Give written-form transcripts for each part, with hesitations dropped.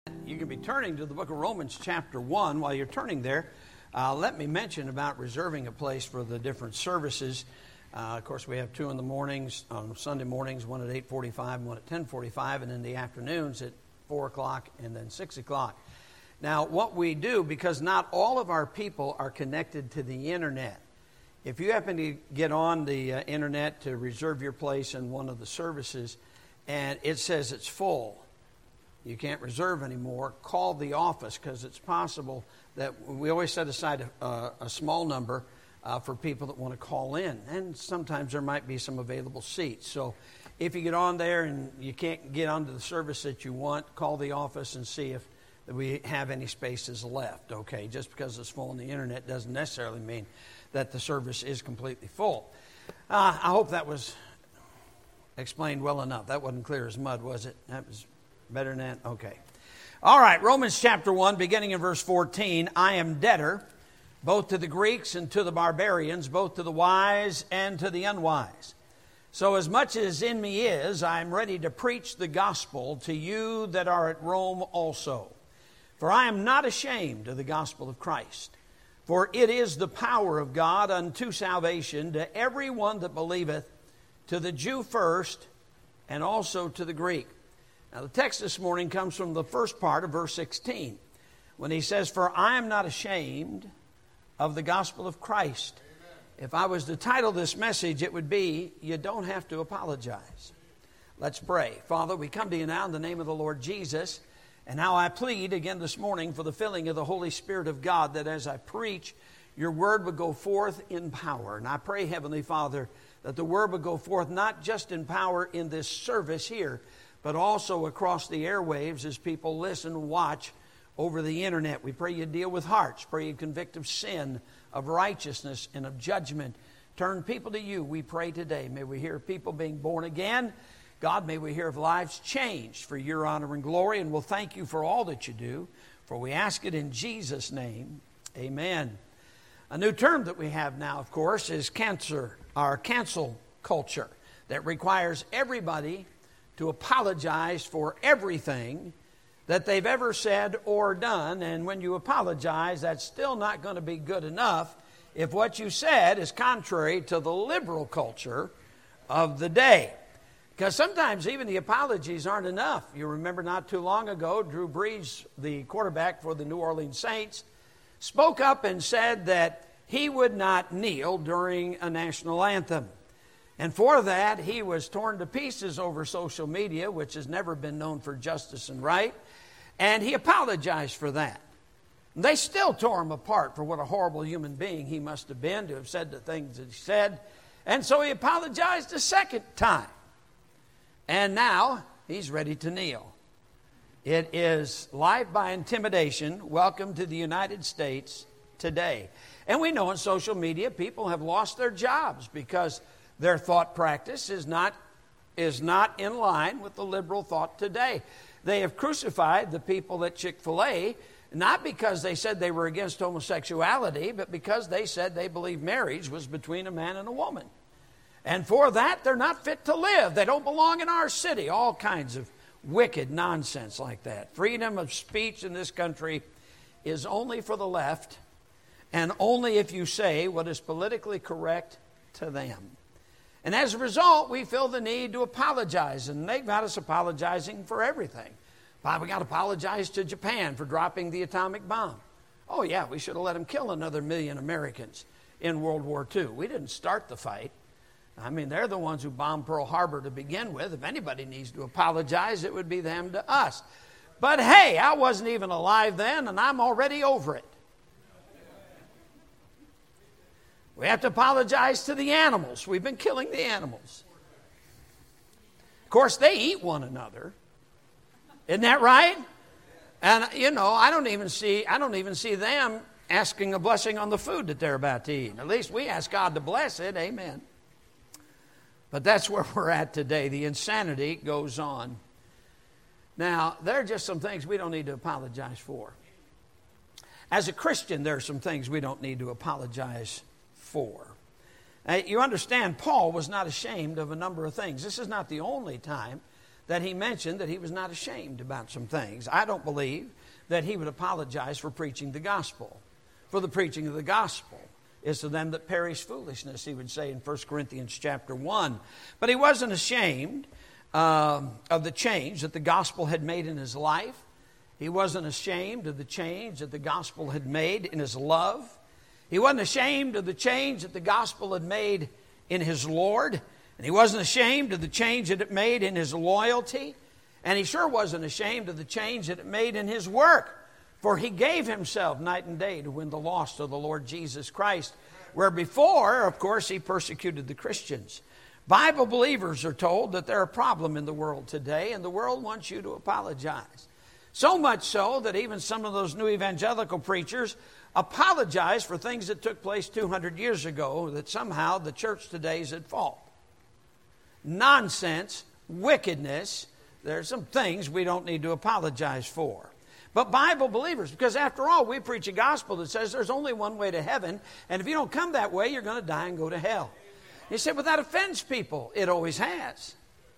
You can be turning to the book of Romans chapter 1. While you're turning there, let me mention about reserving a place for the different services. Of course, we have two in the mornings, on Sunday mornings, one at 8:45 and one at 10:45, and in the afternoons at 4 o'clock and then 6 o'clock. Now, what we do, because not all of our people are connected to the internet, if you happen to get on the internet to reserve your place in one of the services and it says it's full, you can't reserve anymore, call the office, because it's possible that we always set aside a small number for people that want to call in. And sometimes there might be some available seats. So if you get on there and you can't get onto the service that you want, call the office and see if we have any spaces left. Okay, just because it's full on the internet doesn't necessarily mean that the service is completely full. I hope that was explained well enough. That wasn't clear as mud, was it? That was better than that? Okay. All right, Romans chapter 1, beginning in verse 14. I am debtor, both to the Greeks and to the barbarians, both to the wise and to the unwise. So as much as in me is, I am ready to preach the gospel to you that are at Rome also. For I am not ashamed of the gospel of Christ. For it is the power of God unto salvation to everyone that believeth, to the Jew first, and also to the Greek. Now, the text this morning comes from the first part of verse 16, when he says, For I am not ashamed of the gospel of Christ. Amen. If I was to title this message, it would be, You Don't Have to Apologize. Let's pray. Father, we come to you now in the name of the Lord Jesus, and now I plead again this morning for the filling of the Holy Spirit of God, that as I preach, your word would go forth in power. And I pray, Heavenly Father, that the word would go forth not just in power in this service here, but also across the airwaves as people listen and watch over the internet. We pray you deal with hearts. Pray you convict of sin, of righteousness, and of judgment. Turn people to you, we pray today. May we hear people being born again. God, may we hear of lives changed for your honor and glory. And we'll thank you for all that you do. For we ask it in Jesus' name. Amen. A new term that we have now, of course, is cancel culture, that requires everybody to apologize for everything that they've ever said or done. And when you apologize, that's still not going to be good enough if what you said is contrary to the liberal culture of the day. Because sometimes even the apologies aren't enough. You remember not too long ago, Drew Brees, the quarterback for the New Orleans Saints, spoke up and said that he would not kneel during a national anthem. And for that, he was torn to pieces over social media, which has never been known for justice and right. And he apologized for that. And they still tore him apart for what a horrible human being he must have been to have said the things that he said. And so he apologized a second time. And now he's ready to kneel. It is life by intimidation. Welcome to the United States today. And we know on social media people have lost their jobs because their thought practice is not in line with the liberal thought today. They have crucified the people at Chick-fil-A, not because they said they were against homosexuality, but because they said they believed marriage was between a man and a woman. And for that, they're not fit to live. They don't belong in our city. All kinds of wicked nonsense like that. Freedom of speech in this country is only for the left, and only if you say what is politically correct to them. And as a result, we feel the need to apologize. And they've got us apologizing for everything. We got to apologize to Japan for dropping the atomic bomb. Oh, yeah, we should have let them kill another 1 million Americans in World War II. We didn't start the fight. I mean, they're the ones who bombed Pearl Harbor to begin with. If anybody needs to apologize, it would be them to us. But hey, I wasn't even alive then, and I'm already over it. We have to apologize to the animals. We've been killing the animals. Of course, they eat one another. Isn't that right? And I don't even see them asking a blessing on the food that they're about to eat. At least we ask God to bless it. Amen. But that's where we're at today. The insanity goes on. Now, there are just some things we don't need to apologize for. As a Christian, there are some things we don't need to apologize for. You understand, Paul was not ashamed of a number of things. This is not the only time that he mentioned that he was not ashamed about some things. I don't believe that he would apologize for preaching the gospel. For the preaching of the gospel is to them that perish foolishness, he would say in 1 Corinthians chapter 1. But he wasn't ashamed of the change that the gospel had made in his life. He wasn't ashamed of the change that the gospel had made in his love. He wasn't ashamed of the change that the gospel had made in his Lord. And he wasn't ashamed of the change that it made in his loyalty. And he sure wasn't ashamed of the change that it made in his work. For he gave himself night and day to win the lost of the Lord Jesus Christ. Where before, of course, he persecuted the Christians. Bible believers are told that they're a problem in the world today, and the world wants you to apologize. So much so that even some of those new evangelical preachers apologize for things that took place 200 years ago, that somehow the church today is at fault. Nonsense, wickedness, there are some things we don't need to apologize for. But Bible believers, because after all, we preach a gospel that says there's only one way to heaven, and if you don't come that way, you're going to die and go to hell. You say, well, that offends people. It always has.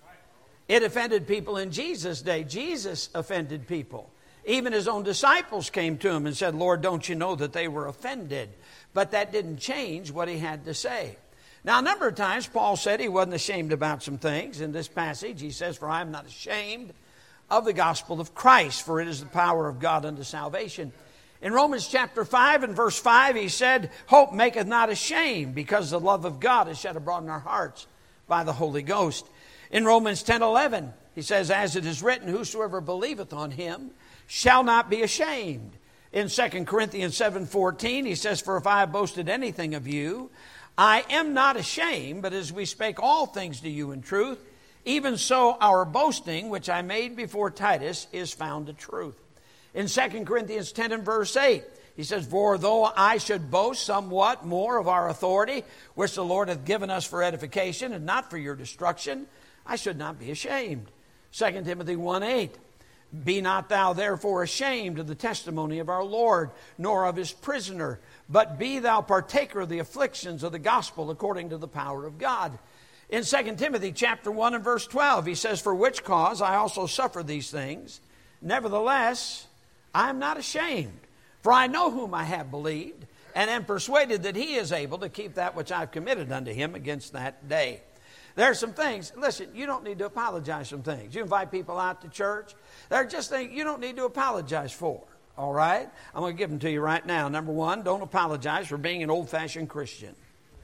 It offended people in Jesus' day. Jesus offended people. Even his own disciples came to him and said, Lord, don't you know that they were offended? But that didn't change what he had to say. Now, a number of times, Paul said he wasn't ashamed about some things. In this passage, he says, for I am not ashamed of the gospel of Christ, for it is the power of God unto salvation. In Romans chapter 5 and verse 5, he said, hope maketh not ashamed, because the love of God is shed abroad in our hearts by the Holy Ghost. In Romans 10:11, he says, as it is written, whosoever believeth on him shall not be ashamed. In 2 Corinthians 7:14, he says, for if I have boasted anything of you, I am not ashamed, but as we spake all things to you in truth, even so our boasting, which I made before Titus, is found a truth. In 2 Corinthians 10 and verse 8, he says, for though I should boast somewhat more of our authority, which the Lord hath given us for edification and not for your destruction, I should not be ashamed. 2 Timothy 1:8, be not thou therefore ashamed of the testimony of our Lord, nor of his prisoner, but be thou partaker of the afflictions of the gospel according to the power of God. In 2 Timothy chapter 1 and verse 12, he says, for which cause I also suffer these things. Nevertheless, I am not ashamed, for I know whom I have believed, and am persuaded that he is able to keep that which I've committed unto him against that day. There are some things, listen, you don't need to apologize for some things. You invite people out to church. There are just things you don't need to apologize for, all right? I'm going to give them to you right now. Number one, don't apologize for being an old-fashioned Christian.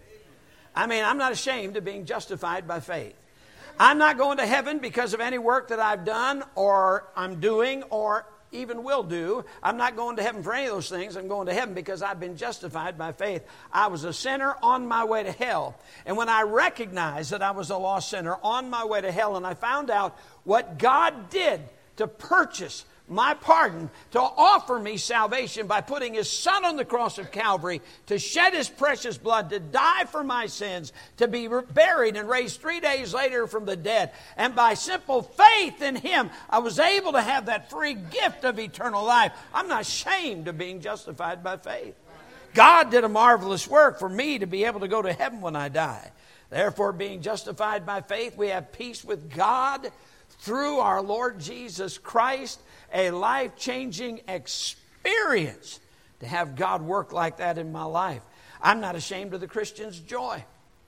I mean, I'm not ashamed of being justified by faith. I'm not going to heaven because of any work that I've done or I'm doing or even will do. I'm not going to heaven for any of those things. I'm going to heaven because I've been justified by faith. I was a sinner on my way to hell. And when I recognized that I was a lost sinner on my way to hell, and I found out what God did to purchase my pardon, to offer me salvation by putting his Son on the cross of Calvary, to shed his precious blood, to die for my sins, to be buried and raised 3 days later from the dead. And by simple faith in him, I was able to have that free gift of eternal life. I'm not ashamed of being justified by faith. God did a marvelous work for me to be able to go to heaven when I die. Therefore, being justified by faith, we have peace with God through our Lord Jesus Christ. A life-changing experience to have God work like that in my life. I'm not ashamed of the Christian's joy.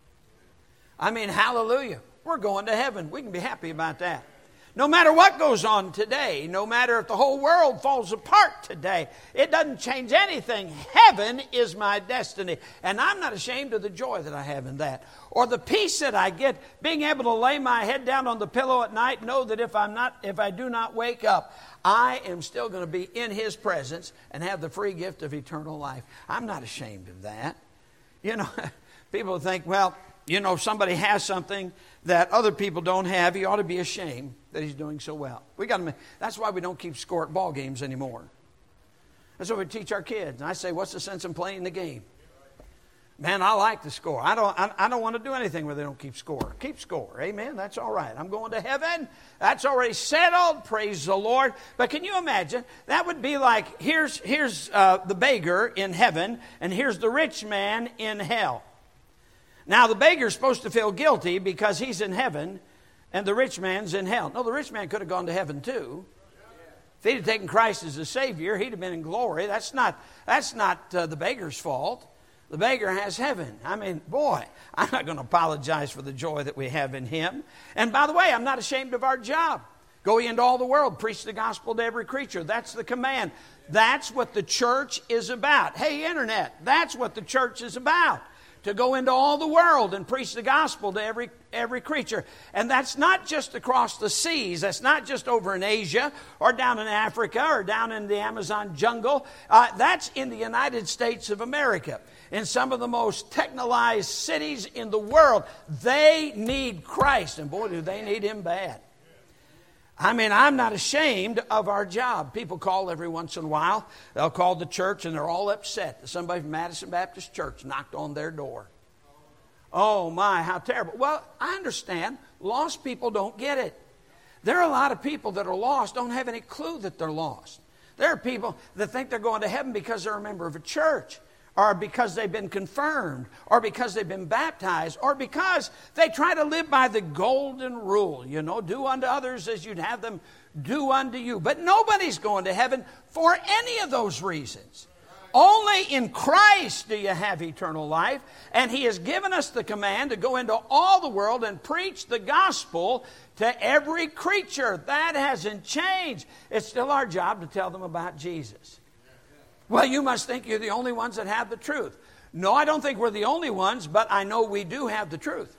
I mean, hallelujah. We're going to heaven. We can be happy about that. No matter what goes on today, no matter if the whole world falls apart today, it doesn't change anything. Heaven is my destiny. And I'm not ashamed of the joy that I have in that. Or the peace that I get, being able to lay my head down on the pillow at night, know that if I do not wake up, I am still going to be in his presence and have the free gift of eternal life. I'm not ashamed of that. You know, people think, well, you know, if somebody has something that other people don't have, he ought to be ashamed that he's doing so well. That's why we don't keep score at ball games anymore. That's what we teach our kids. And I say, what's the sense in playing the game? Man, I like the score. I don't want to do anything where they don't keep score. Keep score. Amen. That's all right. I'm going to heaven. That's already settled. Praise the Lord. But can you imagine? That would be like, here's the beggar in heaven, and here's the rich man in hell. Now, the beggar's supposed to feel guilty because he's in heaven, and the rich man's in hell. No, the rich man could have gone to heaven too. If he'd have taken Christ as a Savior, he'd have been in glory. That's not the beggar's fault. The beggar has heaven. I mean, boy, I'm not going to apologize for the joy that we have in Him. And by the way, I'm not ashamed of our job. Go ye into all the world, preach the gospel to every creature. That's the command. That's what the church is about. Hey, Internet, that's what the church is about. To go into all the world and preach the gospel to every creature. And that's not just across the seas. That's not just over in Asia or down in Africa or down in the Amazon jungle. That's in the United States of America. In some of the most technologized cities in the world, they need Christ. And boy, do they need Him bad. I mean, I'm not ashamed of our job. People call every once in a while. They'll call the church and they're all upset that somebody from Madison Baptist Church knocked on their door. Oh my, how terrible. Well, I understand. Lost people don't get it. There are a lot of people that are lost, don't have any clue that they're lost. There are people that think they're going to heaven because they're a member of a church, or because they've been confirmed, or because they've been baptized, or because they try to live by the golden rule. You know, do unto others as you'd have them do unto you. But nobody's going to heaven for any of those reasons. Only in Christ do you have eternal life. And He has given us the command to go into all the world and preach the gospel to every creature. That hasn't changed. It's still our job to tell them about Jesus. Well, you must think you're the only ones that have the truth. No, I don't think we're the only ones, but I know we do have the truth.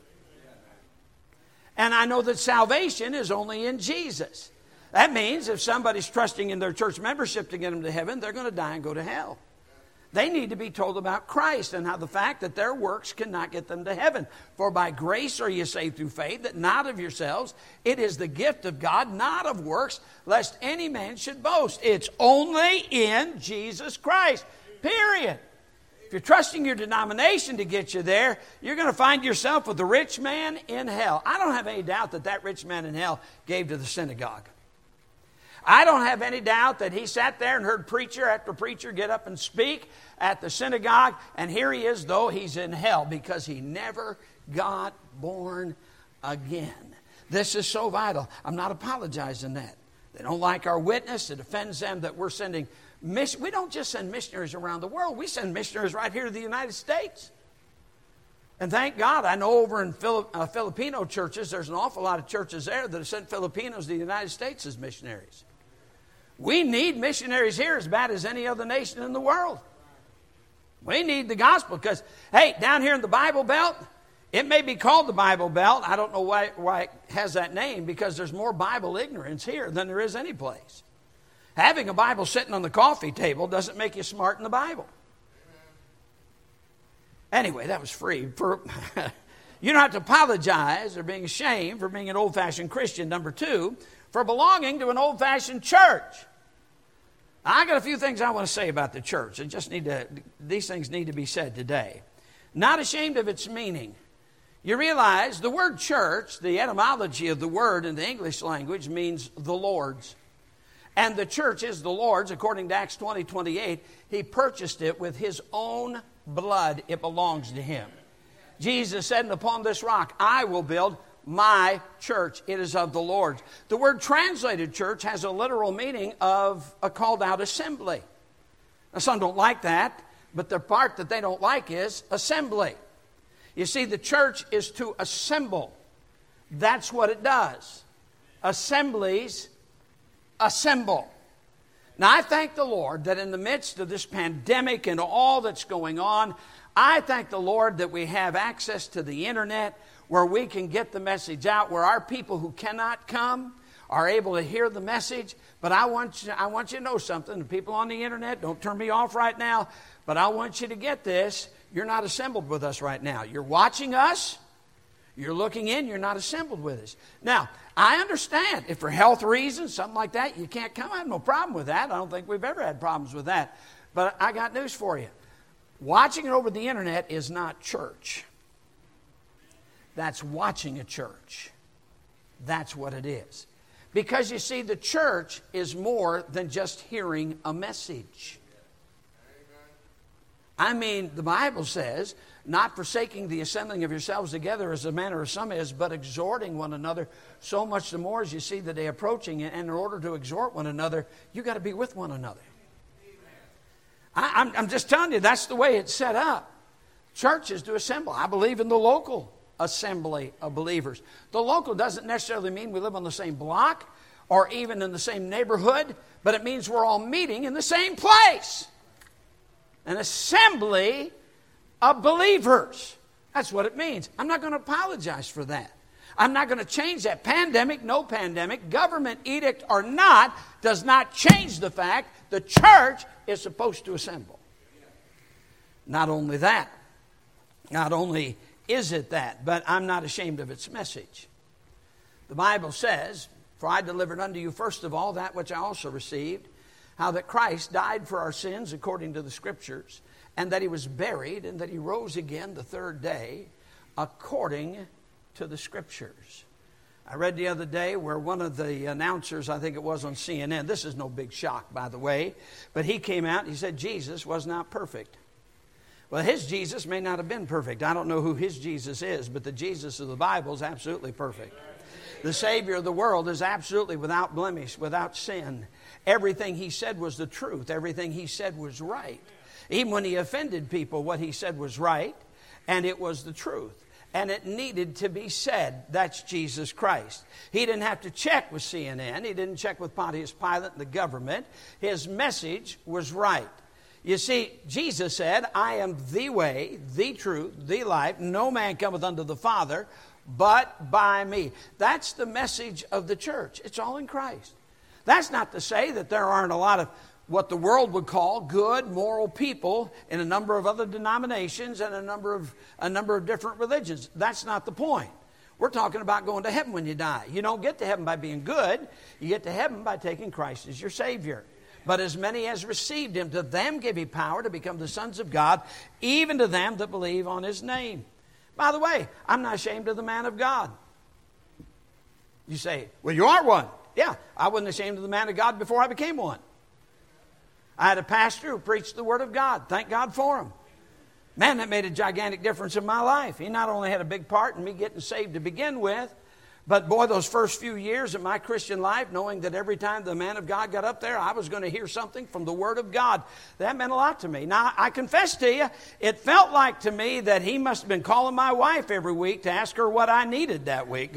And I know that salvation is only in Jesus. That means if somebody's trusting in their church membership to get them to heaven, they're going to die and go to hell. They need to be told about Christ and how the fact that their works cannot get them to heaven. For by grace are you saved through faith, that not of yourselves. It is the gift of God, not of works, lest any man should boast. It's only in Jesus Christ, period. If you're trusting your denomination to get you there, you're going to find yourself with the rich man in hell. I don't have any doubt that that rich man in hell gave to the synagogue. I don't have any doubt that he sat there and heard preacher after preacher get up and speak at the synagogue, and here he is, though he's in hell because he never got born again. This is so vital. I'm not apologizing that. They don't like our witness. It offends them that we're sending missionaries. We don't just send missionaries around the world. We send missionaries right here to the United States. And thank God, I know over in Filipino churches, there's an awful lot of churches there that have sent Filipinos to the United States as missionaries. We need missionaries here as bad as any other nation in the world. We need the gospel because, hey, down here in the Bible Belt, it may be called the Bible Belt. I don't know why it has that name, because there's more Bible ignorance here than there is any place. Having a Bible sitting on the coffee table doesn't make you smart in the Bible. Anyway, that was free. You don't have to apologize or being ashamed for being an old-fashioned Christian. Number 2, for belonging to an old-fashioned church. I got a few things I want to say about the church. These things need to be said today. Not ashamed of its meaning. You realize the word church, the etymology of the word in the English language, means the Lord's. And the church is the Lord's. According to Acts 20:28, He purchased it with His own blood. It belongs to Him. Jesus said, and upon this rock I will build my church. It is of the Lord. The word translated church has a literal meaning of a called out assembly. Now, some don't like that, but the part that they don't like is assembly. You see, the church is to assemble. That's what it does. Assemblies assemble. Now, I thank the Lord that in the midst of this pandemic and all that's going on, I thank the Lord that we have access to the internet where we can get the message out, where our people who cannot come are able to hear the message. But I want you to know something. The people on the internet, don't turn me off right now, but I want you to get this. You're not assembled with us right now. You're watching us. You're looking in. You're not assembled with us. Now, I understand if for health reasons, something like that, you can't come. I have no problem with that. I don't think we've ever had problems with that. But I got news for you. Watching it over the internet is not church. That's watching a church. That's what it is. Because you see, the church is more than just hearing a message. I mean, the Bible says not forsaking the assembling of yourselves together as the manner of some is, but exhorting one another, so much the more as you see the day approaching. And in order to exhort one another, you got to be with one another. I'm just telling you, that's the way it's set up. Churches to assemble. I believe in the local assembly of believers. The local doesn't necessarily mean we live on the same block or even in the same neighborhood, but it means we're all meeting in the same place. An assembly of believers. That's what it means. I'm not going to apologize for that. I'm not going to change that. Pandemic, no pandemic, government edict or not, does not change the fact the church is supposed to assemble. Not only that, not only is it that, but I'm not ashamed of its message. The Bible says, "For I delivered unto you first of all that which I also received, how that Christ died for our sins according to the Scriptures, and that he was buried, and that he rose again the third day according to the Scriptures." I read the other day where one of the announcers, I think it was on CNN, this is no big shock, by the way, but he came out and he said Jesus was not perfect. Well, his Jesus may not have been perfect. I don't know who his Jesus is, but the Jesus of the Bible is absolutely perfect. The Savior of the world is absolutely without blemish, without sin. Everything he said was the truth. Everything he said was right. Even when he offended people, what he said was right, and it was the truth. And it needed to be said. That's Jesus Christ. He didn't have to check with CNN. He didn't check with Pontius Pilate and the government. His message was right. You see, Jesus said, "I am the way, the truth, the life. No man cometh unto the Father but by me." That's the message of the church. It's all in Christ. That's not to say that there aren't a lot of what the world would call good, moral people in a number of other denominations and a number of different religions. That's not the point. We're talking about going to heaven when you die. You don't get to heaven by being good. You get to heaven by taking Christ as your Savior. "But as many as received him, to them give he power to become the sons of God, even to them that believe on his name." By the way, I'm not ashamed of the man of God. You say, "Well, you are one." Yeah, I wasn't ashamed of the man of God before I became one. I had a pastor who preached the Word of God. Thank God for him. Man, that made a gigantic difference in my life. He not only had a big part in me getting saved to begin with, but boy, those first few years of my Christian life, knowing that every time the man of God got up there, I was going to hear something from the Word of God, that meant a lot to me. Now, I confess to you, it felt like to me that he must have been calling my wife every week to ask her what I needed that week.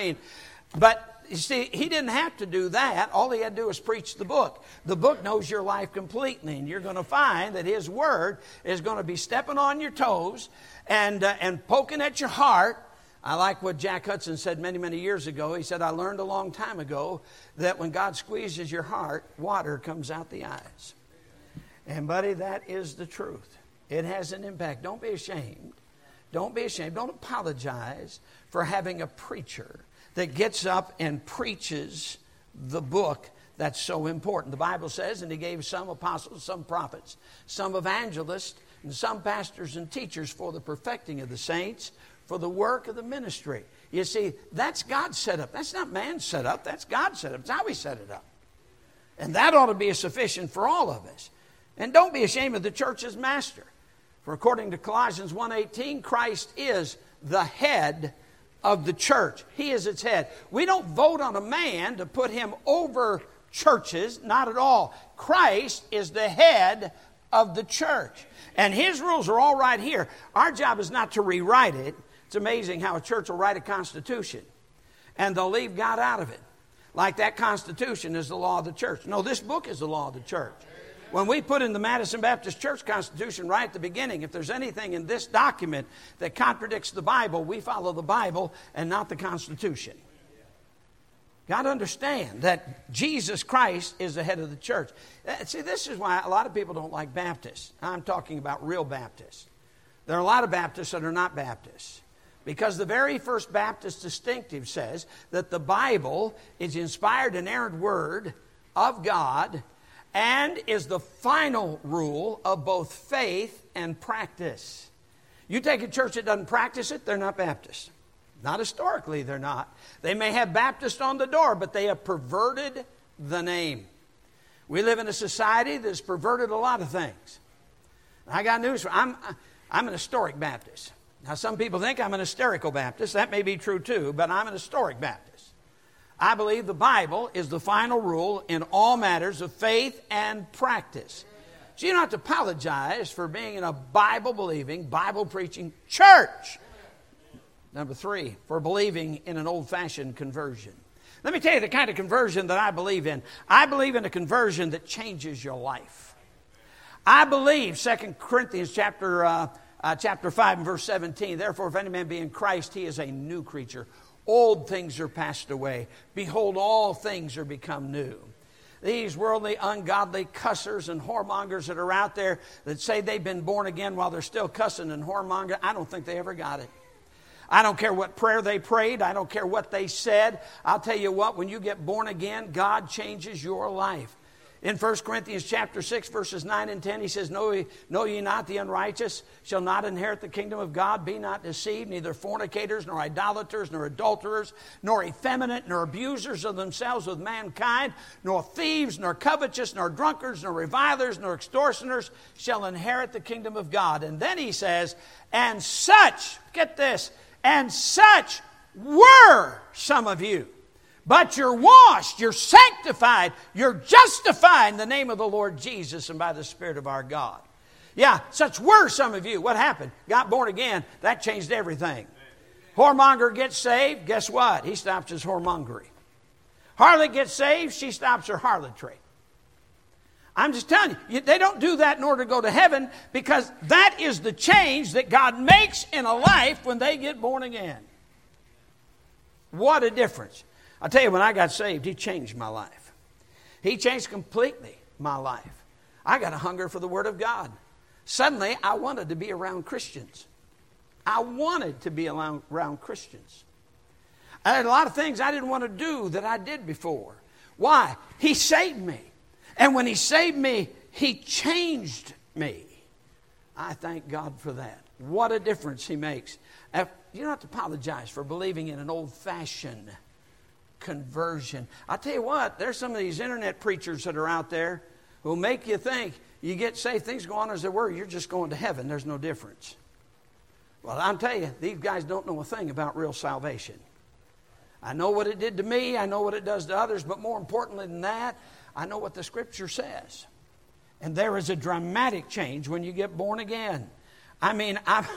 But you see, he didn't have to do that. All he had to do was preach the book. The book knows your life completely, and you're going to find that his word is going to be stepping on your toes and poking at your heart. I like what Jack Hudson said many, many years ago. He said, "I learned a long time ago that when God squeezes your heart, water comes out the eyes." And buddy, that is the truth. It has an impact. Don't be ashamed. Don't be ashamed. Don't apologize for having a preacher that gets up and preaches the book that's so important. The Bible says, "And he gave some apostles, some prophets, some evangelists, and some pastors and teachers for the perfecting of the saints, for the work of the ministry." You see, that's God's setup. That's not man's setup. That's God's setup. It's how he set it up. And that ought to be sufficient for all of us. And don't be ashamed of the church's master. For according to Colossians 1:18, Christ is the head of the church. He is its head. We don't vote on a man to put him over churches, not at all. Christ is the head of the church. And his rules are all right here. Our job is not to rewrite it. It's amazing how a church will write a constitution and they'll leave God out of it. Like that constitution is the law of the church. No, this book is the law of the church. When we put in the Madison Baptist Church Constitution right at the beginning, if there's anything in this document that contradicts the Bible, we follow the Bible and not the Constitution. Got to understand that Jesus Christ is the head of the church. See, this is why a lot of people don't like Baptists. I'm talking about real Baptists. There are a lot of Baptists that are not Baptists. Because the very first Baptist distinctive says that the Bible is inspired inerrant word of God and is the final rule of both faith and practice. You take a church that doesn't practice it, they're not Baptist. Not historically, they're not. They may have Baptist on the door, but they have perverted the name. We live in a society that's perverted a lot of things. I got news for you. I'm an historic Baptist. Now, some people think I'm an hysterical Baptist. That may be true too, but I'm an historic Baptist. I believe the Bible is the final rule in all matters of faith and practice. So you don't have to apologize for being in a Bible-believing, Bible-preaching church. Number 3, for believing in an old-fashioned conversion. Let me tell you the kind of conversion that I believe in. I believe in a conversion that changes your life. I believe, 2 Corinthians chapter 5 and verse 17, therefore if any man be in Christ, he is a new creature. Old things are passed away. Behold, all things are become new. These worldly, ungodly cussers and whoremongers that are out there that say they've been born again while they're still cussing and whoremongering, I don't think they ever got it. I don't care what prayer they prayed. I don't care what they said. I'll tell you what, when you get born again, God changes your life. In 1 Corinthians chapter 6, verses 9 and 10, he says, Know ye not the unrighteous shall not inherit the kingdom of God? Be not deceived, neither fornicators, nor idolaters, nor adulterers, nor effeminate, nor abusers of themselves with mankind, nor thieves, nor covetous, nor drunkards, nor revilers, nor extortioners shall inherit the kingdom of God. And then he says, and such, get this, and such were some of you. But you're washed, you're sanctified, you're justified in the name of the Lord Jesus and by the Spirit of our God. Yeah, such were some of you. What happened? Got born again. That changed everything. Whoremonger gets saved. Guess what? He stops his whoremongery. Harlot gets saved. She stops her harlotry. I'm just telling you, they don't do that in order to go to heaven, because that is the change that God makes in a life when they get born again. What a difference. I'll tell you, when I got saved, He changed my life. He changed completely my life. I got a hunger for the Word of God. Suddenly, I wanted to be around Christians. I wanted to be around Christians. I had a lot of things I didn't want to do that I did before. Why? He saved me. And when He saved me, He changed me. I thank God for that. What a difference He makes. You don't have to apologize for believing in an old-fashioned conversion. I'll tell you what, there's some of these internet preachers that are out there who will make you think you get saved, things go on as they were, you're just going to heaven. There's no difference. Well, I'll tell you, these guys don't know a thing about real salvation. I know what it did to me. I know what it does to others. But more importantly than that, I know what the Scripture says. And there is a dramatic change when you get born again. I mean,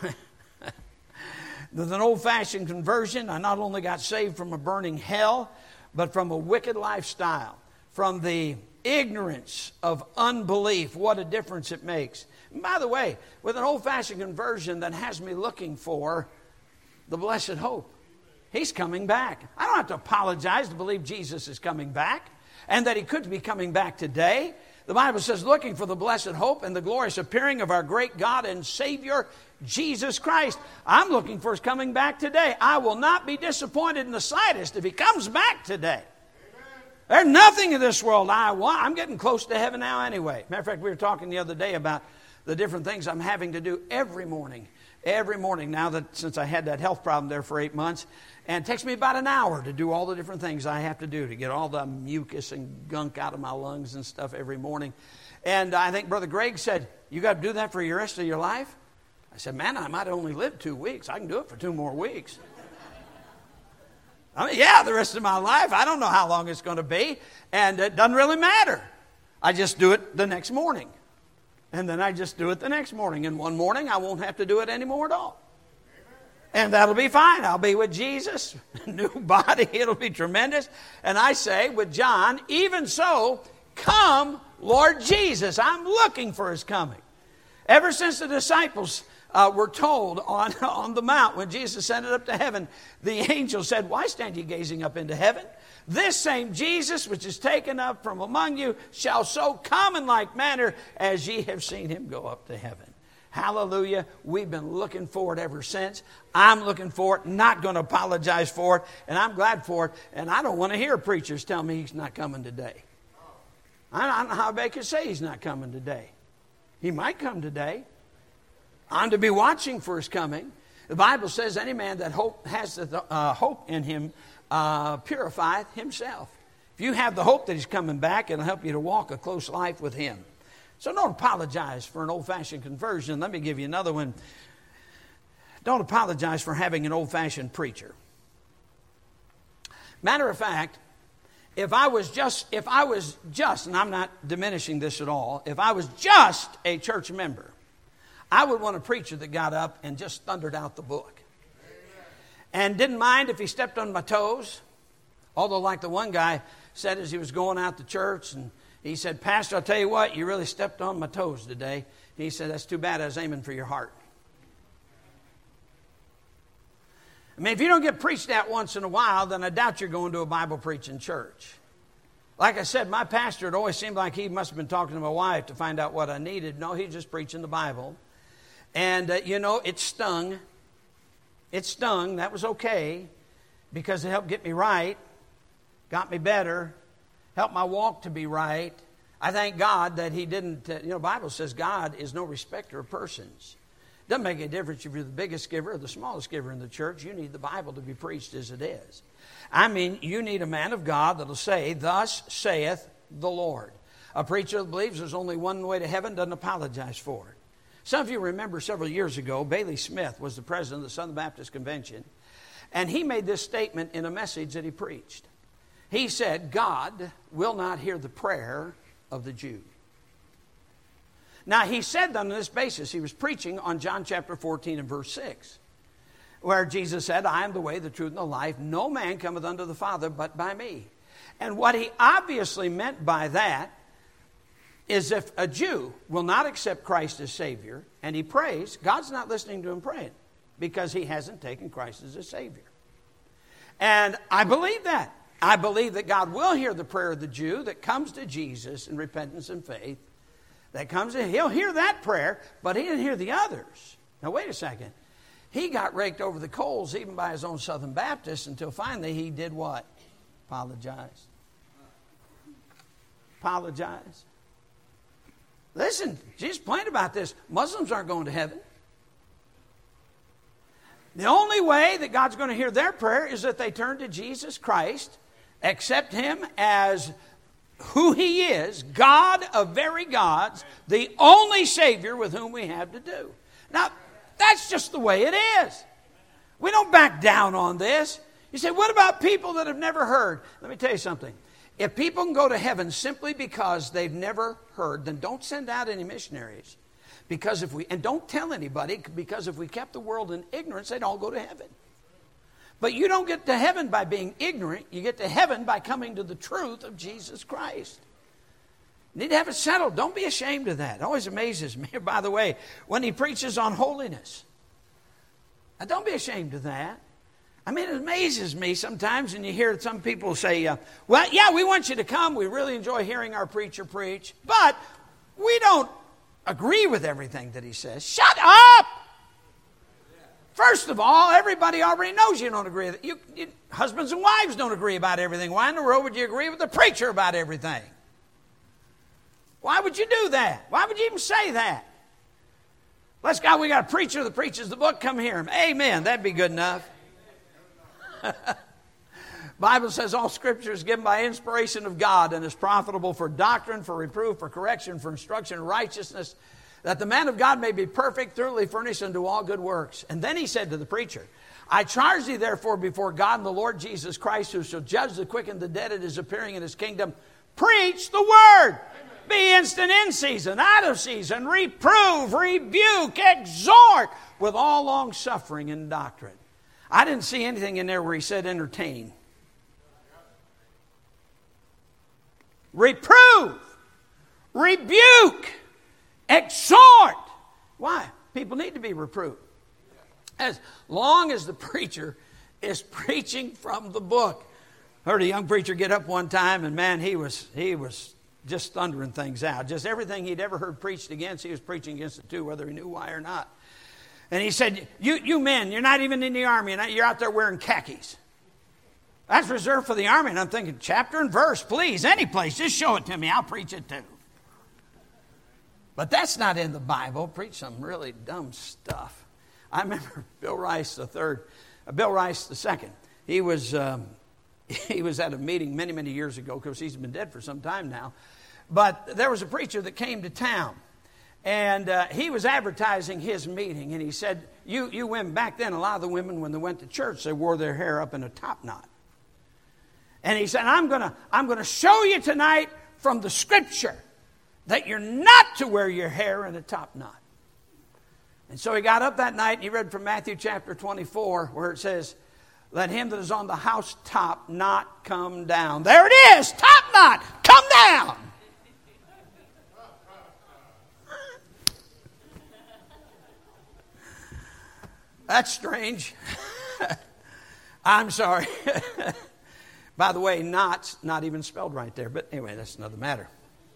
with an old-fashioned conversion, I not only got saved from a burning hell, but from a wicked lifestyle, from the ignorance of unbelief. What a difference it makes. And by the way, with an old-fashioned conversion that has me looking for the blessed hope. He's coming back. I don't have to apologize to believe Jesus is coming back and that He could be coming back today. The Bible says, looking for the blessed hope and the glorious appearing of our great God and Savior, Jesus Christ. I'm looking for His coming back today. I will not be disappointed in the slightest if He comes back today. There's nothing in this world I want. I'm getting close to heaven now anyway. Matter of fact, we were talking the other day about the different things I'm having to do every morning. Every morning now, that since I had that health problem there for 8 months. And it takes me about an hour to do all the different things I have to do to get all the mucus and gunk out of my lungs and stuff every morning. And I think Brother Greg said, you got to do that for the rest of your life? I said, man, I might only live 2 weeks. I can do it for 2 more weeks. I mean, yeah, the rest of my life. I don't know how long it's going to be. And it doesn't really matter. I just do it the next morning. And then I just do it the next morning. And one morning I won't have to do it anymore at all. And that'll be fine. I'll be with Jesus. New body. It'll be tremendous. And I say with John, even so, come, Lord Jesus. I'm looking for His coming. Ever since the disciples were told on the mount when Jesus ascended up to heaven, the angel said, why stand ye gazing up into heaven? This same Jesus which is taken up from among you shall so come in like manner as ye have seen Him go up to heaven. Hallelujah. We've been looking for it ever since. I'm looking for it, not going to apologize for it, and I'm glad for it. And I don't want to hear preachers tell me He's not coming today. I don't know how they could say He's not coming today. He might come today. I'm to be watching for His coming. The Bible says any man that has the hope in him purifieth himself. If you have the hope that He's coming back, it'll help you to walk a close life with Him. So don't apologize for an old-fashioned conversion. Let me give you another one. Don't apologize for having an old-fashioned preacher. Matter of fact, if I was just, and I'm not diminishing this at all, if I was just a church member, I would want a preacher that got up and just thundered out the book. And didn't mind if he stepped on my toes. Although, like the one guy said as he was going out to church, and he said, Pastor, I'll tell you what, you really stepped on my toes today. He said, that's too bad, I was aiming for your heart. I mean, if you don't get preached at once in a while, then I doubt you're going to a Bible preaching church. Like I said, my pastor, it always seemed like he must have been talking to my wife to find out what I needed. No, he's just preaching the Bible. And, it stung. It stung. That was okay because it helped get me right, got me better, helped my walk to be right. I thank God that he didn't, the Bible says God is no respecter of persons. Doesn't make a difference if you're the biggest giver or the smallest giver in the church. You need the Bible to be preached as it is. I mean, you need a man of God that will say, thus saith the Lord. A preacher that believes there's only one way to heaven doesn't apologize for it. Some of you remember several years ago, Bailey Smith was the president of the Southern Baptist Convention, and he made this statement in a message that he preached. He said, God will not hear the prayer of the Jew. Now, he said that on this basis. He was preaching on John chapter 14 and verse 6, where Jesus said, I am the way, the truth, and the life. No man cometh unto the Father but by me. And what he obviously meant by that is if a Jew will not accept Christ as Savior and he prays, God's not listening to him praying because he hasn't taken Christ as a Savior. And I believe that. I believe that God will hear the prayer of the Jew that comes to Jesus in repentance and faith. That comes in, he'll hear that prayer, but he didn't hear the others. Now, wait a second. He got raked over the coals even by his own Southern Baptists until finally he did what? Apologize. Apologize. Listen, Jesus plain about this. Muslims aren't going to heaven. The only way that God's going to hear their prayer is that they turn to Jesus Christ, accept him as who he is, God of very gods, the only Savior with whom we have to do. Now, that's just the way it is. We don't back down on this. You say, what about people that have never heard? Let me tell you something. If people can go to heaven simply because they've never heard, then don't send out any missionaries. And don't tell anybody, because if we kept the world in ignorance, they'd all go to heaven. But you don't get to heaven by being ignorant. You get to heaven by coming to the truth of Jesus Christ. You need to have it settled. Don't be ashamed of that. It always amazes me, by the way, when he preaches on holiness. Now, don't be ashamed of that. I mean, it amazes me sometimes when you hear some people say, well, yeah, we want you to come. We really enjoy hearing our preacher preach. But we don't agree with everything that he says. Shut up! First of all, everybody already knows you don't agree with it. Husbands and wives don't agree about everything. Why in the world would you agree with the preacher about everything? Why would you do that? Why would you even say that? We got a preacher that preaches the book. Come hear him. Amen. That'd be good enough. Bible says all Scripture is given by inspiration of God and is profitable for doctrine, for reproof, for correction, for instruction in righteousness, that the man of God may be perfect, thoroughly furnished unto all good works. And then he said to the preacher, I charge thee therefore before God and the Lord Jesus Christ, who shall judge the quick and the dead at his appearing in his kingdom, preach the word. Amen. Be instant in season, out of season, reprove, rebuke, exhort with all long suffering and doctrine. I didn't see anything in there where he said entertain. Reprove, rebuke, exhort. Why? People need to be reproved. As long as the preacher is preaching from the book. I heard a young preacher get up one time, and man, he was just thundering things out. Just everything he'd ever heard preached against, he was preaching against it too, whether he knew why or not. And he said, you men, you're not even in the army, you're out there wearing khakis. That's reserved for the army. And I'm thinking, chapter and verse, please, any place, just show it to me, I'll preach it too. But that's not in the Bible. Preach some really dumb stuff. I remember Bill Rice II. He was at a meeting many, many years ago, because he's been dead for some time now. But there was a preacher that came to town, and he was advertising his meeting, and he said, you women, back then, a lot of the women, when they went to church, they wore their hair up in a top knot. And he said, I'm gonna show you tonight from the Scripture that you're not to wear your hair in a top knot. And so he got up that night and he read from Matthew chapter 24, where it says, let him that is on the housetop not come down. There it is, top knot, come down. That's strange. I'm sorry. By the way, not's not even spelled right there. But anyway, that's another matter.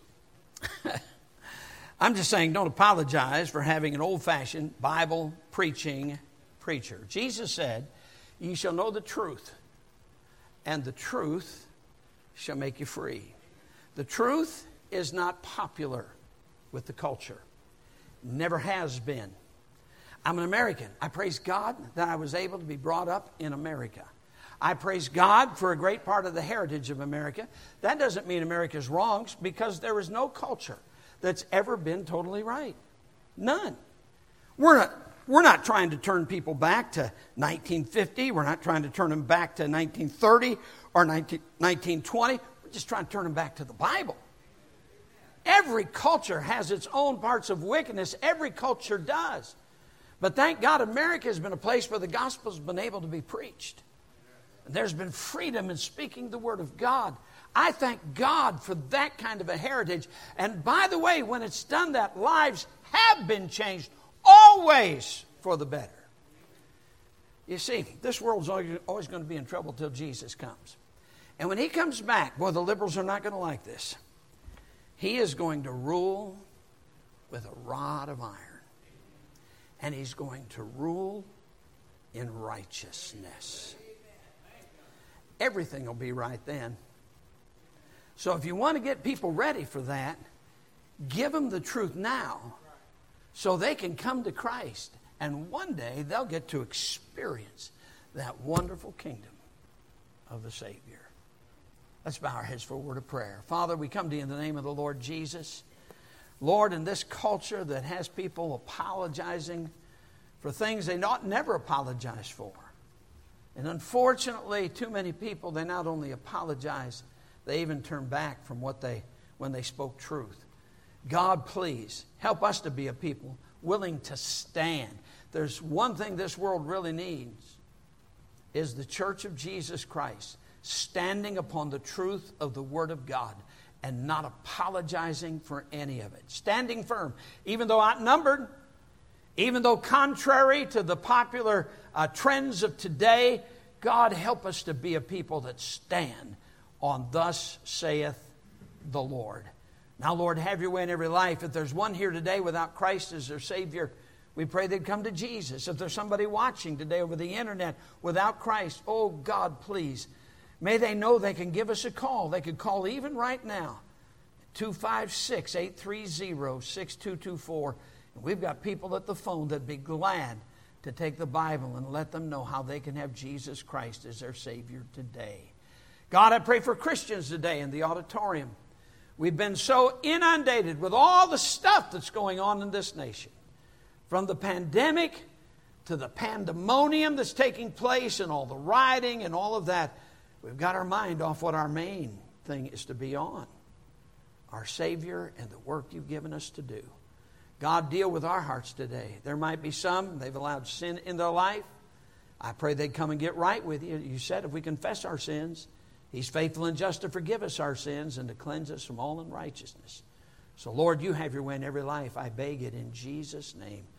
I'm just saying, don't apologize for having an old-fashioned Bible preaching preacher. Jesus said, ye shall know the truth, and the truth shall make you free. The truth is not popular with the culture. Never has been. I'm an American. I praise God that I was able to be brought up in America. I praise God for a great part of the heritage of America. That doesn't mean America's wrong, because there is no culture that's ever been totally right. None. We're not trying to turn people back to 1950. We're not trying to turn them back to 1930 or 1920. We're just trying to turn them back to the Bible. Every culture has its own parts of wickedness. Every culture does. But thank God America has been a place where the gospel's been able to be preached. There's been freedom in speaking the word of God. I thank God for that kind of a heritage. And by the way, when it's done that, lives have been changed, always for the better. You see, this world's always going to be in trouble till Jesus comes. And when he comes back, boy, the liberals are not going to like this. He is going to rule with a rod of iron. And he's going to rule in righteousness. Everything will be right then. So if you want to get people ready for that, give them the truth now so they can come to Christ. And one day they'll get to experience that wonderful kingdom of the Savior. Let's bow our heads for a word of prayer. Father, we come to you in the name of the Lord Jesus. Lord, in this culture that has people apologizing for things they never apologize for. And unfortunately, too many people, they not only apologize, they even turn back from when they spoke truth. God, please, help us to be a people willing to stand. There's one thing this world really needs, is the church of Jesus Christ, standing upon the truth of the Word of God and not apologizing for any of it. Standing firm, even though outnumbered, even though contrary to the popular trends of today, God, help us to be a people that stand on thus saith the Lord. Now, Lord, have your way in every life. If there's one here today without Christ as their Savior, we pray they'd come to Jesus. If there's somebody watching today over the internet without Christ, oh God, please, may they know they can give us a call. They could call even right now, 256-830-6224. And we've got people at the phone that'd be glad to take the Bible and let them know how they can have Jesus Christ as their Savior today. God, I pray for Christians today in the auditorium. We've been so inundated with all the stuff that's going on in this nation. From the pandemic to the pandemonium that's taking place and all the rioting and all of that. We've got our mind off what our main thing is to be on. Our Savior and the work you've given us to do. God, deal with our hearts today. There might be some, they've allowed sin in their life. I pray they'd come and get right with you. You said if we confess our sins, He's faithful and just to forgive us our sins and to cleanse us from all unrighteousness. So, Lord, you have your way in every life. I beg it in Jesus' name.